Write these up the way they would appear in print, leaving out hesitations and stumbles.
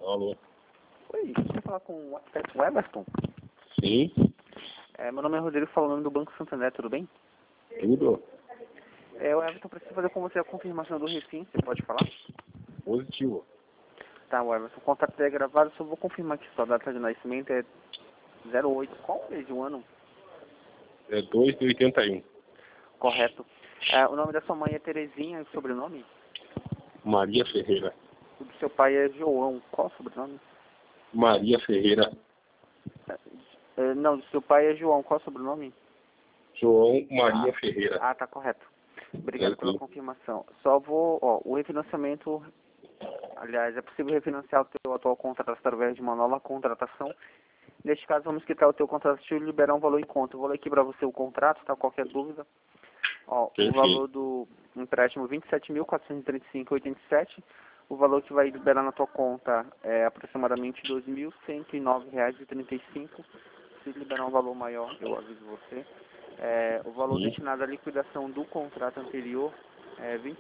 Alô? Oi, deixa eu falar com o arquiteto Everton. Sim, Meu nome é Rodrigo, falando do Banco Santander, tudo bem? tudo O Everton precisa fazer com você a confirmação do refim, você pode falar? positivo. Tá, o Everton, o contrato é gravado, só vou confirmar que sua data de nascimento é 08, qual mês de um ano? É 2 de 81. Correto. O nome da sua mãe é Terezinha, e o sobrenome? Maria Ferreira. O do seu pai é João, qual o sobrenome? Maria Ferreira. Não, do seu pai é João, qual o sobrenome? João Maria Ferreira. Tá correto. Obrigado pela Tranquilo. confirmação. Só vou, o refinanciamento, aliás, é possível refinanciar o teu atual contrato através de uma nova contratação. Neste caso, vamos quitar o teu contrato e liberar um valor em conta. Eu vou ler aqui para você o contrato, tá? Qualquer dúvida. O Perfeito. valor do empréstimo R$ 27.435,87. O valor que vai liberar na tua conta é aproximadamente R$ 2.109,35. Se liberar um valor maior, eu aviso você. O valor Sim. destinado à liquidação do contrato anterior é R$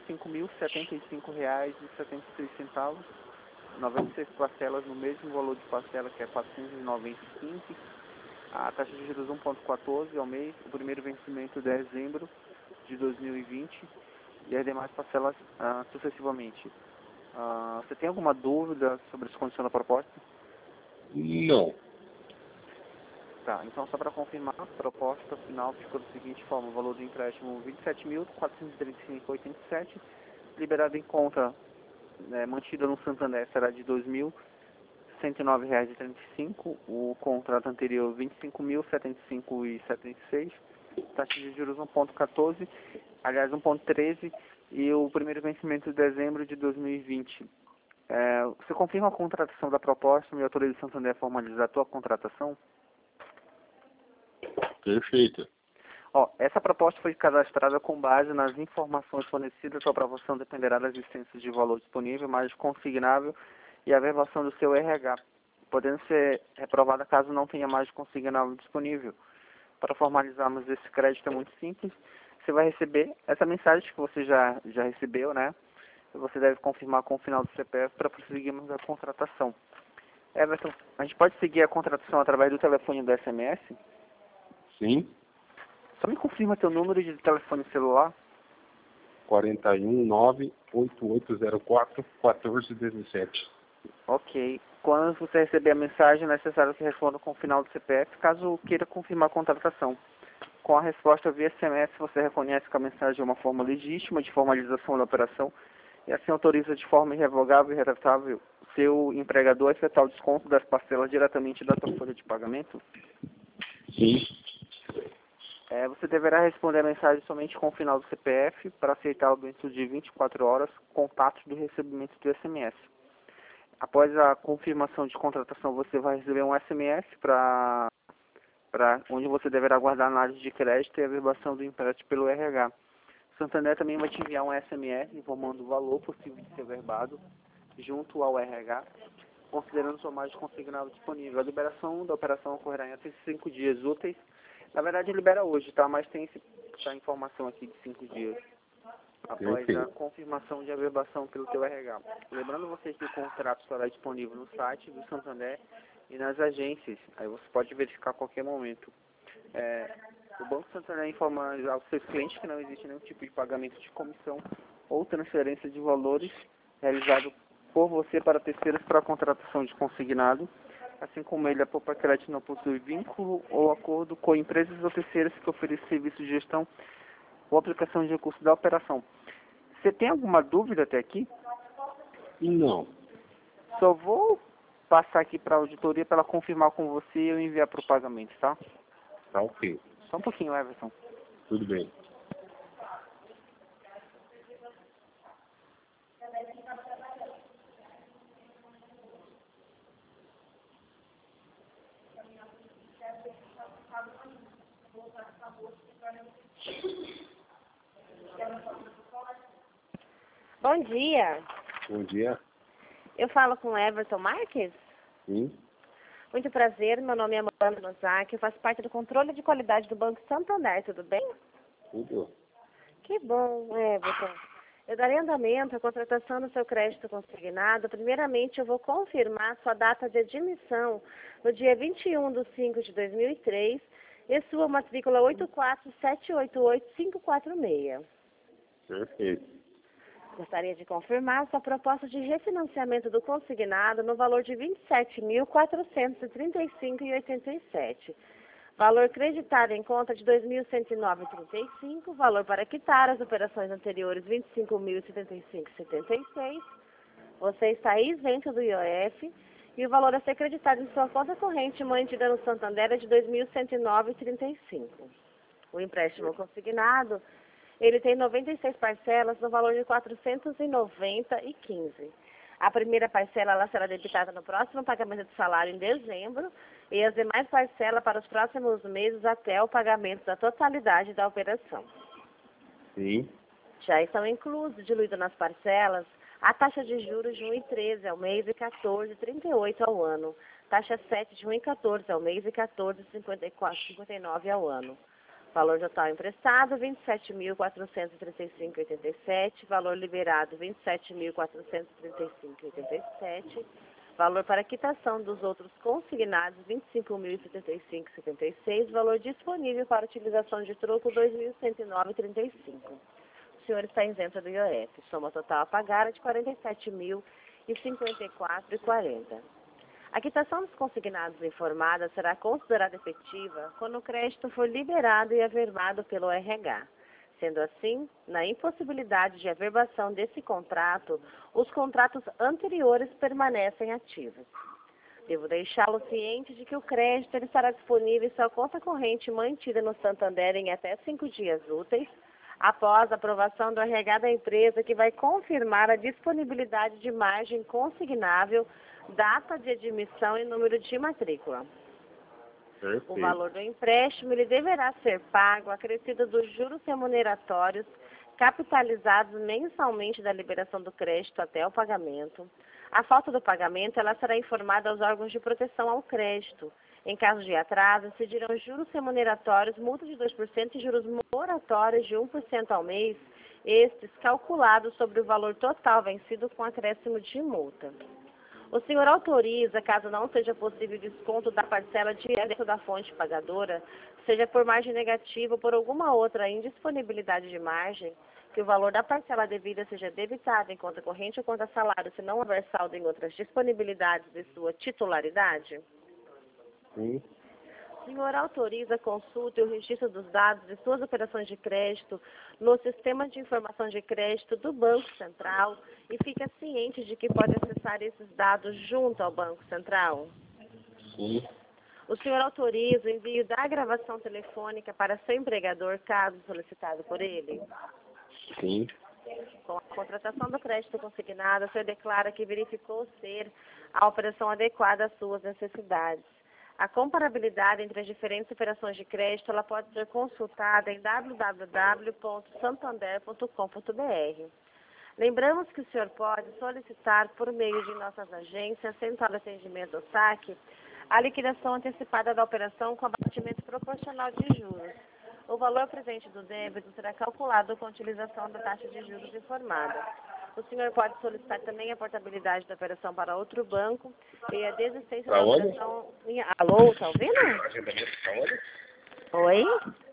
25.075,76. 96 parcelas no mesmo valor de parcela, que é 495. A taxa de juros 1,14 ao mês. O primeiro vencimento de dezembro de 2020 e as demais parcelas sucessivamente. Você tem alguma dúvida sobre as condições da proposta? Não. Tá, então só para confirmar, a proposta final ficou da seguinte forma: o valor do empréstimo R$ 27.435,87, liberado em conta, mantida no Santander, será de R$ 2.109,35, o contrato anterior R$ 25.075,76, taxa de juros 1,14, aliás 1,13, e o primeiro vencimento de dezembro de 2020. Você confirma a contratação da proposta, me autoriza o Santander a formalizar a tua contratação? Perfeito. Essa proposta foi cadastrada com base nas informações fornecidas. Sua aprovação dependerá das existências de valor disponível, margem consignável e a verbação do seu RH, podendo ser reprovada caso não tenha margem consignável disponível. Para formalizarmos esse crédito é muito simples. Você vai receber essa mensagem que você já recebeu, né? Você deve confirmar com o final do CPF para prosseguirmos a contratação. Everton, a gente pode seguir a contratação através do telefone do SMS? Sim. Só me confirma teu número de telefone celular. 419-8804-1417. Ok. Quando você receber a mensagem, é necessário que responda com o final do CPF, caso queira confirmar a contratação. Com a resposta via SMS, você reconhece que a mensagem é uma forma legítima de formalização da operação e assim autoriza de forma irrevogável e irretratável seu empregador a efetuar o desconto das parcelas diretamente da sua folha de pagamento. Sim. Você deverá responder a mensagem somente com o final do CPF para aceitá-lo dentro de 24 horas, contatos do recebimento do SMS. Após a confirmação de contratação, você vai receber um SMS onde você deverá guardar a análise de crédito e a verbação do empréstimo pelo RH. Santander também vai te enviar um SMS informando o valor possível de ser verbado junto ao RH, considerando sua margem consignável disponível. A liberação da operação ocorrerá em até 5 dias úteis. Na verdade, libera hoje, tá? Mas tem essa informação aqui de 5 dias após a confirmação de averbação pelo teu RH. Lembrando vocês que o contrato estará disponível no site do Santander e nas agências. Aí você pode verificar a qualquer momento. O Banco Santander informa aos seus clientes que não existe nenhum tipo de pagamento de comissão ou transferência de valores realizado por você para terceiros para a contratação de consignado, assim como ele, a Poupa Crédito não possui vínculo ou acordo com empresas ou terceiras que oferecem serviço de gestão ou aplicação de recursos da operação. Você tem alguma dúvida até aqui? Não. Só vou passar aqui para a auditoria para ela confirmar com você e eu enviar para o pagamento, tá? Tá ok. Só um pouquinho, Everton. Tudo bem. Bom dia. Bom dia. Eu falo com Everton Marques? Sim. Muito prazer, meu nome é Amanda Nozaki, eu faço parte do controle de qualidade do Banco Santander, tudo bem? Tudo. Que bom, Everton. Eu darei andamento à contratação do seu crédito consignado. Primeiramente, eu vou confirmar sua data de admissão no dia 21/5/2003 e sua matrícula 84788-546. Perfeito. Gostaria de confirmar sua proposta de refinanciamento do consignado no valor de R$ 27.435,87. Valor creditado em conta de R$ 2.109,35. Valor para quitar as operações anteriores R$ 25.075,76. Você está isento do IOF e o valor a ser creditado em sua conta corrente mantida no Santander é de R$ 2.109,35. O empréstimo consignado, ele tem 96 parcelas no valor de R$ 490,15. A primeira parcela ela será debitada no próximo pagamento de salário em dezembro e as demais parcelas para os próximos meses até o pagamento da totalidade da operação. Sim. Já estão inclusos, diluídos nas parcelas, a taxa de juros de 1,13 ao mês e 14,38 ao ano. Taxa 7 de 1,14 ao mês e 14,59 ao ano. Valor total emprestado, R$ 27.435,87. Valor liberado, R$ 27.435,87. Valor para quitação dos outros consignados, R$ 25.075,76. Valor disponível para utilização de troco, R$ 2.109,35. O senhor está isento do IOF. Soma total a pagar é de R$ 47.054,40. A quitação dos consignados informada será considerada efetiva quando o crédito for liberado e averbado pelo RH. Sendo assim, na impossibilidade de averbação desse contrato, os contratos anteriores permanecem ativos. Devo deixá-lo ciente de que o crédito ele estará disponível em sua conta corrente mantida no Santander em até 5 dias úteis, após a aprovação do RH da empresa, que vai confirmar a disponibilidade de margem consignável, data de admissão e número de matrícula. Perfeito. O valor do empréstimo ele deverá ser pago acrescido dos juros remuneratórios capitalizados mensalmente da liberação do crédito até o pagamento. A falta do pagamento ela será informada aos órgãos de proteção ao crédito. Em caso de atraso, incidirão juros remuneratórios, multa de 2% e juros moratórios de 1% ao mês, estes calculados sobre o valor total vencido com acréscimo de multa. O senhor autoriza, caso não seja possível desconto da parcela direto da fonte pagadora, seja por margem negativa ou por alguma outra indisponibilidade de margem, que o valor da parcela devida seja debitado em conta corrente ou conta salário, se não houver saldo em outras disponibilidades de sua titularidade? Sim. O senhor autoriza a consulta e o registro dos dados de suas operações de crédito no sistema de informação de crédito do Banco Central e fica ciente de que pode acessar esses dados junto ao Banco Central? Sim. O senhor autoriza o envio da gravação telefônica para seu empregador, caso solicitado por ele? Sim. Com a contratação do crédito consignado, o senhor declara que verificou ser a operação adequada às suas necessidades. A comparabilidade entre as diferentes operações de crédito ela pode ser consultada em www.santander.com.br. Lembramos que o senhor pode solicitar por meio de nossas agências, Central de Atendimento ao SAC, a liquidação antecipada da operação com abatimento proporcional de juros. O valor presente do débito será calculado com a utilização da taxa de juros informada. O senhor pode solicitar também a portabilidade da operação para outro banco e a desistência da onde? operação... Alô, tá ouvindo? Agendamento pra onde? Oi?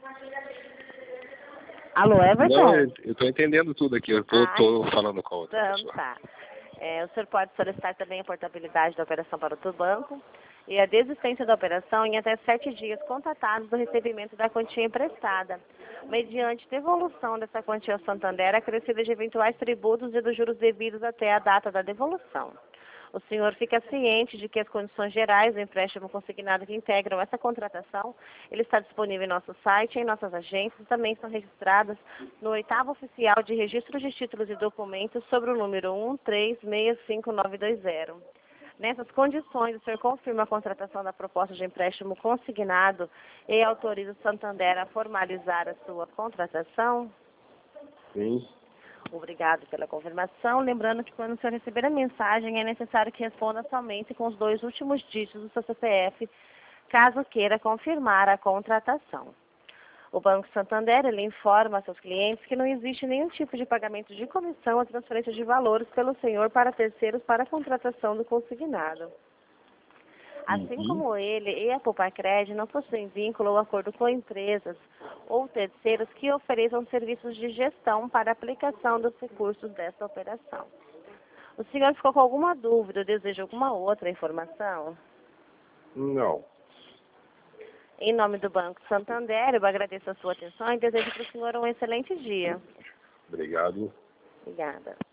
Alô, Everton? Não, eu estou entendendo tudo aqui. Eu tô falando com a outra Então, pessoa. tá. O senhor pode solicitar também a portabilidade da operação para outro banco e a desistência da operação em até 7 dias contatados do recebimento da quantia emprestada, mediante devolução dessa quantia ao Santander acrescida de eventuais tributos e dos juros devidos até a data da devolução. O senhor fica ciente de que as condições gerais do empréstimo consignado que integram essa contratação, ele está disponível em nosso site, em nossas agências, também são registradas no 8º Oficial de Registro de Títulos e Documentos sobre o número 1365920. Nessas condições, o senhor confirma a contratação da proposta de empréstimo consignado e autoriza o Santander a formalizar a sua contratação? Sim. Obrigado pela confirmação. Lembrando que quando o senhor receber a mensagem, é necessário que responda somente com os 2 últimos dígitos do seu CPF, caso queira confirmar a contratação. O Banco Santander, ele informa a seus clientes que não existe nenhum tipo de pagamento de comissão ou transferência de valores pelo senhor para terceiros para a contratação do consignado. Assim como ele e a Poupacred não possuem vínculo ou acordo com empresas ou terceiros que ofereçam serviços de gestão para a aplicação dos recursos dessa operação. O senhor ficou com alguma dúvida ou deseja alguma outra informação? Não. Em nome do Banco Santander, eu agradeço a sua atenção e desejo para o senhor um excelente dia. Obrigado. Obrigada.